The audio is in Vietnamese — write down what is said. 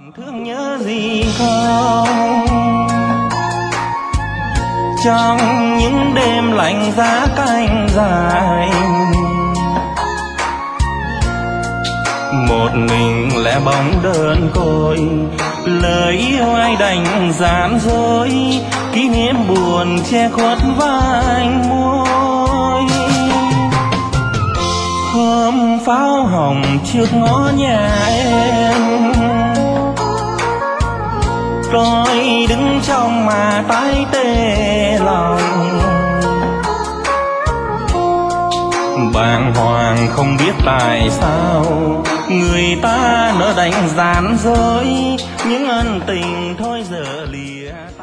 Thương nhớ gì không, trong những đêm lạnh giá canh dài, một mình lẻ bóng đơn côi, lời yêu ai đành gian dối, kỷ niệm buồn che khuất vai môi. Hôm pháo hồng trước ngõ nhà em, tôi đứng trong mà tái tê lòng, bàng hoàng không biết tại sao người ta nỡ đành gian dối, những ân tình thôi giờ lìa.